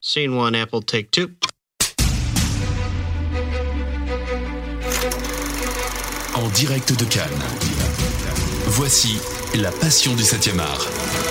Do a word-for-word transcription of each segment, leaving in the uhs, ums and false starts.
Scene one, Apple, take two. En direct de Cannes, voici La Passion du septième art.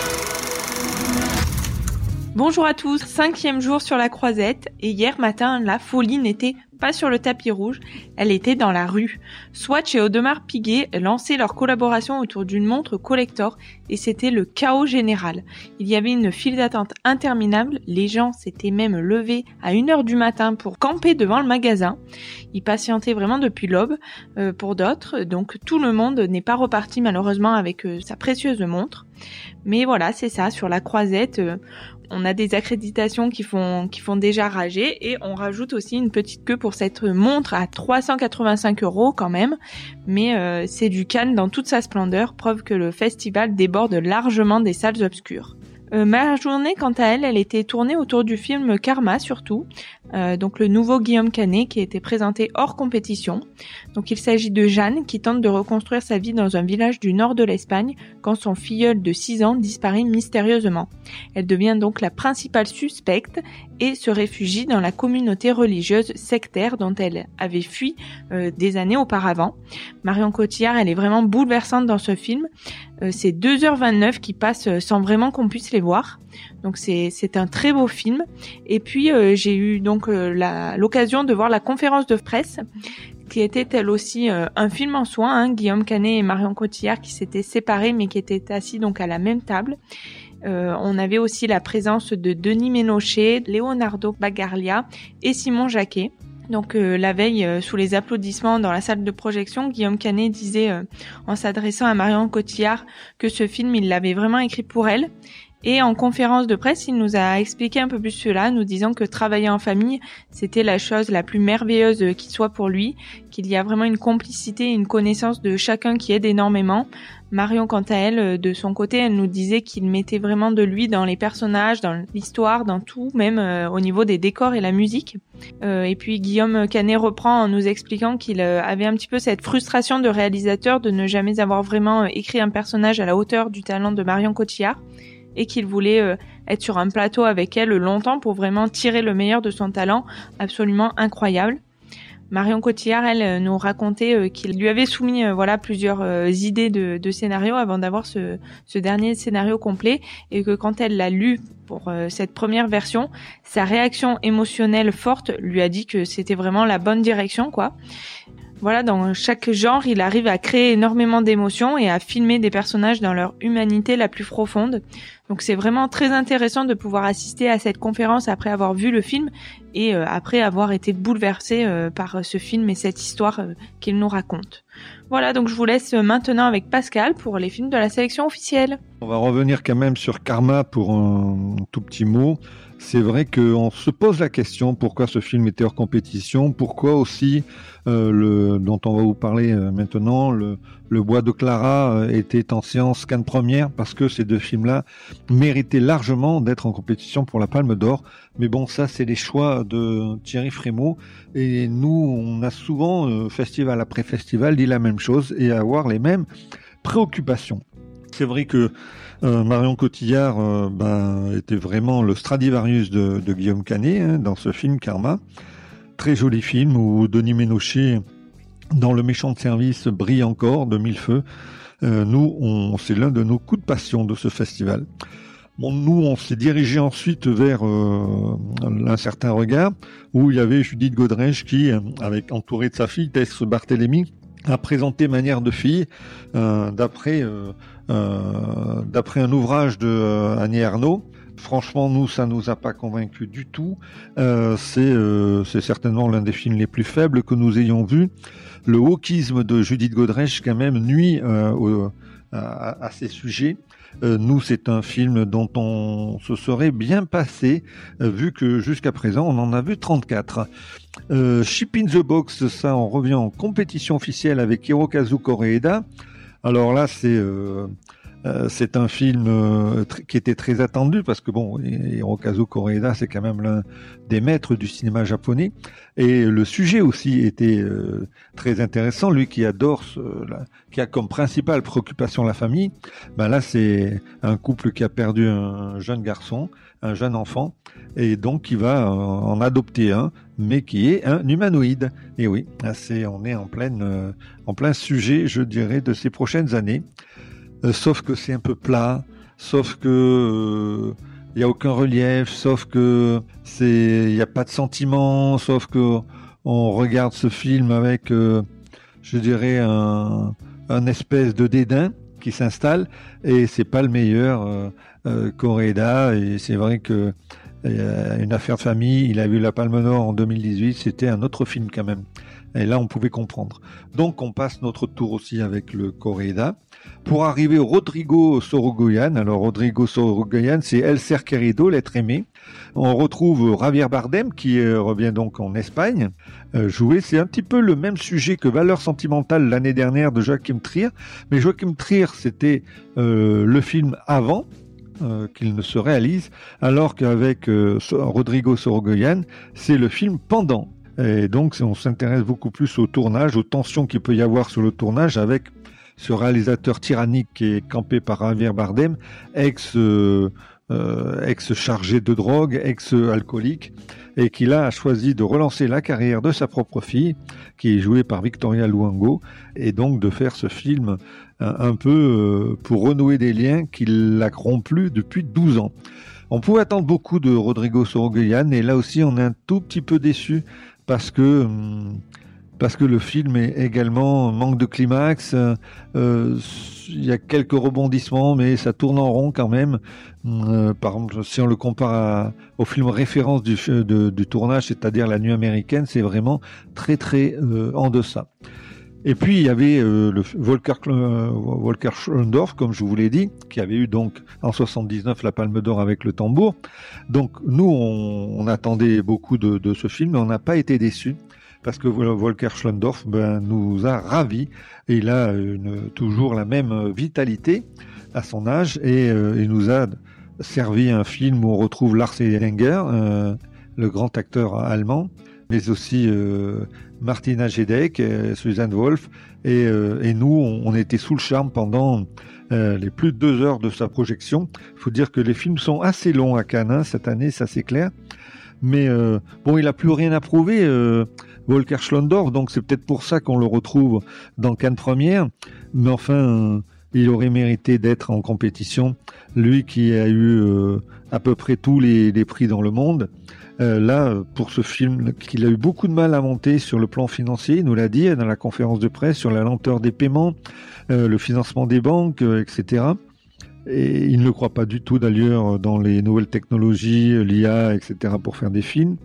Bonjour à tous, cinquième jour sur la Croisette, et hier matin, la folie n'était pas sur le tapis rouge, elle était dans la rue. Swatch et Audemars Piguet lançaient leur collaboration autour d'une montre collector, et c'était le chaos général. Il y avait une file d'attente interminable, les gens s'étaient même levés à une heure du matin pour camper devant le magasin. Ils patientaient vraiment depuis l'aube euh, pour d'autres, donc tout le monde n'est pas reparti malheureusement avec euh, sa précieuse montre. Mais voilà, c'est ça, sur la Croisette, euh, on a des accréditations qui font qui font déjà rager et on rajoute aussi une petite queue pour cette montre à trois cent quatre-vingt-cinq euros quand même. Mais euh, c'est du Cannes dans toute sa splendeur, preuve que le festival déborde largement des salles obscures. Euh, ma journée, quant à elle, elle était tournée autour du film Karma surtout, euh, donc le nouveau Guillaume Canet qui a été présenté hors compétition. Donc il s'agit de Jeanne qui tente de reconstruire sa vie dans un village du nord de l'Espagne quand son filleul de six ans disparaît mystérieusement. Elle devient donc la principale suspecte et se réfugie dans la communauté religieuse sectaire dont elle avait fui euh, des années auparavant. Marion Cotillard, elle est vraiment bouleversante dans ce film. Euh, c'est deux heures vingt-neuf qui passent sans vraiment qu'on puisse les voir. Donc c'est c'est un très beau film. Et puis euh, j'ai eu donc euh, la l'occasion de voir la conférence de presse qui était elle aussi euh, un film en soi, hein, Guillaume Canet et Marion Cotillard qui s'étaient séparés mais qui étaient assis donc à la même table. Euh, on avait aussi la présence de Denis Ménochet, Leonardo Bagarlia et Simon Jacquet. Donc euh, la veille, euh, sous les applaudissements dans la salle de projection, Guillaume Canet disait euh, en s'adressant à Marion Cotillard que ce film, il l'avait vraiment écrit pour elle. Et en conférence de presse, il nous a expliqué un peu plus cela, nous disant que travailler en famille, c'était la chose la plus merveilleuse qui soit pour lui, qu'il y a vraiment une complicité et une connaissance de chacun qui aide énormément. Marion, quant à elle, de son côté, elle nous disait qu'il mettait vraiment de lui dans les personnages, dans l'histoire, dans tout, même euh, au niveau des décors et la musique. Euh, et puis Guillaume Canet reprend en nous expliquant qu'il euh, avait un petit peu cette frustration de réalisateur de ne jamais avoir vraiment euh, écrit un personnage à la hauteur du talent de Marion Cotillard, et qu'il voulait euh, être sur un plateau avec elle longtemps pour vraiment tirer le meilleur de son talent absolument incroyable. Marion Cotillard, elle, euh, nous racontait euh, qu'il lui avait soumis euh, voilà plusieurs euh, idées de, de scénario avant d'avoir ce, ce dernier scénario complet, et que quand elle l'a lu pour euh, cette première version, sa réaction émotionnelle forte lui a dit que c'était vraiment la bonne direction, quoi. Voilà, dans chaque genre, il arrive à créer énormément d'émotions et à filmer des personnages dans leur humanité la plus profonde. Donc c'est vraiment très intéressant de pouvoir assister à cette conférence après avoir vu le film et euh, après avoir été bouleversé euh, par ce film et cette histoire euh, qu'il nous raconte. Voilà, donc je vous laisse maintenant avec Pascal pour les films de la sélection officielle. On va revenir quand même sur Karma pour un tout petit mot. C'est vrai qu'on se pose la question pourquoi ce film était hors compétition, pourquoi aussi euh, le dont on va vous parler euh, maintenant, le, le Bois de Clara euh, était en séance Cannes première, parce que ces deux films-là méritaient largement d'être en compétition pour la Palme d'Or. Mais bon, ça c'est les choix de Thierry Frémaux, et nous on a souvent, euh, festival après festival, dit la même chose et avoir les mêmes préoccupations. C'est vrai que euh, Marion Cotillard euh, ben, était vraiment le Stradivarius de, de Guillaume Canet hein, dans ce film Karma. Très joli film où Denis Ménochet, dans Le méchant de service, brille encore de mille feux. Euh, nous, on, c'est l'un de nos coups de passion de ce festival. Bon, nous, on s'est dirigé ensuite vers euh, Un certain regard, où il y avait Judith Godrèche qui, avec entourée de sa fille Tess Barthélémy, a présenté Manière de fille, euh, d'après euh, euh, d'après un ouvrage de euh, Annie Ernaux. Franchement, nous, ça nous a pas convaincus du tout. Euh, c'est euh, c'est certainement l'un des films les plus faibles que nous ayons vus. Le wokisme de Judith Godrèche, quand même, nuit euh, au, à, à ces sujets. Euh, nous, c'est un film dont on se serait bien passé, euh, vu que jusqu'à présent, on en a vu trente-quatre. Euh, Ship in the Box, ça, on revient en compétition officielle avec Hirokazu Koreeda. Alors là, c'est euh, Euh, c'est un film euh, tr- qui était très attendu parce que bon, Hirokazu Koreeda, c'est quand même l'un des maîtres du cinéma japonais, et le sujet aussi était euh, très intéressant. Lui qui adore, ce, la, qui a comme principale préoccupation la famille, ben là c'est un couple qui a perdu un jeune garçon, un jeune enfant, et donc qui va en adopter un, mais qui est un humanoïde. Et oui, c'est, on est en pleine, euh, en plein sujet, je dirais, de ces prochaines années. Euh, sauf que c'est un peu plat, sauf que il euh, y a aucun relief, sauf que c'est, il y a pas de sentiment, sauf que on regarde ce film avec, euh, je dirais, un, un espèce de dédain qui s'installe, et c'est pas le meilleur euh, euh, Koreeda. Et c'est vrai que euh, une affaire de famille, il a vu la Palme d'Or en deux mille dix-huit, c'était un autre film quand même. Et là, on pouvait comprendre. Donc, on passe notre tour aussi avec le Koreeda. Pour arriver au Rodrigo Sorogoyen. Alors, Rodrigo Sorogoyen, c'est El Ser Querido, l'être aimé. On retrouve Javier Bardem, qui euh, revient donc en Espagne, euh, jouer. C'est un petit peu le même sujet que Valeurs sentimentales l'année dernière de Joachim Trier. Mais Joachim Trier, c'était euh, le film avant euh, qu'il ne se réalise, alors qu'avec euh, Rodrigo Sorogoyen, c'est le film pendant. Et donc, on s'intéresse beaucoup plus au tournage, aux tensions qu'il peut y avoir sur le tournage avec ce réalisateur tyrannique qui est campé par Javier Bardem, ex, euh, euh, ex-chargé de drogue, ex-alcoolique, et qui là a choisi de relancer la carrière de sa propre fille, qui est jouée par Victoria Luango, et donc de faire ce film un, un peu euh, pour renouer des liens qu'il a rompus depuis douze ans. On pouvait attendre beaucoup de Rodrigo Sorogoyen, et là aussi on est un tout petit peu déçu, parce que parce que le film est également manque de climax. Euh, il y a quelques rebondissements, mais ça tourne en rond quand même. Euh, par exemple, si on le compare à, au film référence du, de, du tournage, c'est-à-dire La Nuit américaine, c'est vraiment très très euh, en deçà. Et puis il y avait euh, le Volker, euh, Volker Schlöndorff, comme je vous l'ai dit, qui avait eu donc en soixante-dix-neuf la Palme d'Or avec Le Tambour. Donc nous, on, on attendait beaucoup de, de ce film, mais on n'a pas été déçus, parce que Volker Schlöndorff ben, nous a ravis, et il a une, toujours la même vitalité à son âge, et euh, il nous a servi un film où on retrouve Lars Eidinger, euh, le grand acteur allemand, mais aussi euh, Martina Gedeck, euh, Suzanne Wolf, et, euh, et nous, on, on était sous le charme pendant euh, les plus de deux heures de sa projection. Il faut dire que les films sont assez longs à Cannes, hein, cette année, ça c'est clair. Mais euh, bon, il n'a plus rien à prouver, euh, Volker Schlöndorff, donc c'est peut-être pour ça qu'on le retrouve dans Cannes Première. Mais enfin, euh, il aurait mérité d'être en compétition. Lui qui a eu euh, à peu près tous les, les prix dans le monde. Euh, là, pour ce film, qu'il a eu beaucoup de mal à monter sur le plan financier, il nous l'a dit dans la conférence de presse, sur la lenteur des paiements, euh, le financement des banques, euh, et cetera. Et il ne croit pas du tout d'ailleurs dans les nouvelles technologies, l'I A, et cetera pour faire des films.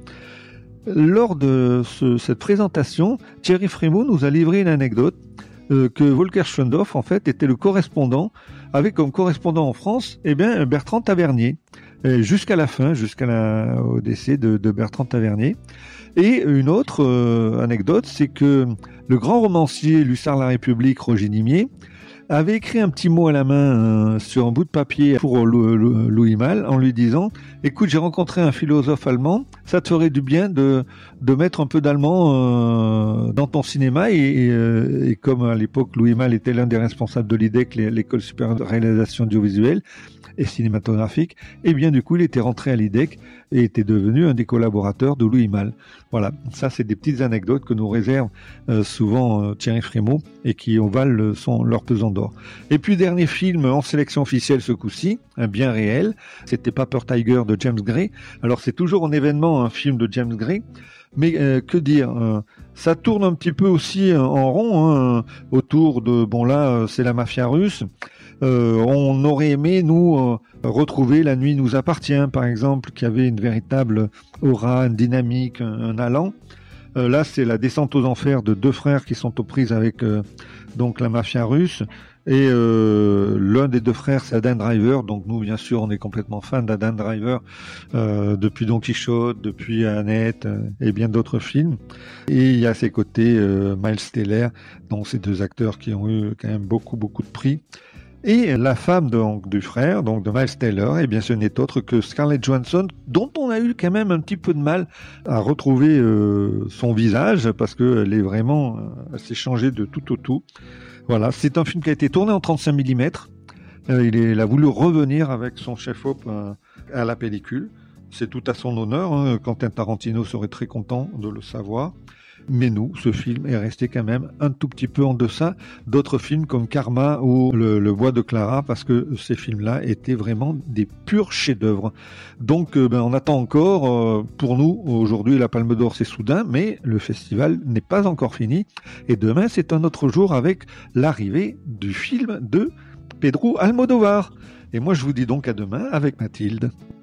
Lors de ce, cette présentation, Thierry Frémaux nous a livré une anecdote euh, que Volker Schlöndorff en fait était le correspondant, avec comme correspondant en France, eh bien Bertrand Tavernier, et jusqu'à la fin, jusqu'à la, au décès de, de Bertrand Tavernier. Et une autre euh, anecdote, c'est que le grand romancier Lussard la République, Roger Nimier, avait écrit un petit mot à la main euh, sur un bout de papier pour Louis Malle en lui disant « Écoute, j'ai rencontré un philosophe allemand, ça te ferait du bien de, de mettre un peu d'allemand euh, dans ton cinéma. » et, et, euh, et comme à l'époque Louis Malle était l'un des responsables de l'I D E C, l'école supérieure de réalisation audiovisuelle et cinématographique, et bien du coup il était rentré à l'I D E C et était devenu un des collaborateurs de Louis Malle. Voilà, ça c'est des petites anecdotes que nous réserve euh, souvent euh, Thierry Frémaux et qui valent son, leur pesant d'or. Et puis dernier film en sélection officielle ce coup-ci, un bien réel, c'était Paper Tiger de James Gray. Alors c'est toujours un événement, un film de James Gray, mais euh, que dire, euh, ça tourne un petit peu aussi euh, en rond hein, autour de, bon là euh, c'est la mafia russe. Euh, on aurait aimé, nous, euh, retrouver La Nuit nous appartient, par exemple, qui avait une véritable aura, une dynamique, un, un allant. Euh, là, c'est la descente aux enfers de deux frères qui sont aux prises avec euh, donc la mafia russe. Et euh, l'un des deux frères, c'est Adam Driver. Donc nous, bien sûr, on est complètement fan d'Adam Driver euh, depuis Don Quichotte, depuis Annette euh, et bien d'autres films. Et il y a à ses côtés euh, Miles Teller, donc ces deux acteurs qui ont eu quand même beaucoup, beaucoup de prix. Et la femme donc, du frère, donc de Miles Teller, eh bien ce n'est autre que Scarlett Johansson, dont on a eu quand même un petit peu de mal à retrouver euh, son visage, parce qu'elle est vraiment, elle s'est changée de tout au tout. Voilà, c'est un film qui a été tourné en trente-cinq millimètres. Euh, il, est, il a voulu revenir avec son chef-op euh, à la pellicule. C'est tout à son honneur, hein. Quentin Tarantino serait très content de le savoir. Mais nous, ce film est resté quand même un tout petit peu en deçà d'autres films comme Karma ou Le, le Bois de Clara, parce que ces films-là étaient vraiment des purs chefs-d'œuvre. Donc, euh, ben, on attend encore. Euh, pour nous, aujourd'hui, la Palme d'Or, c'est soudain, mais le festival n'est pas encore fini. Et demain, c'est un autre jour avec l'arrivée du film de Pedro Almodovar. Et moi, je vous dis donc à demain avec Mathilde.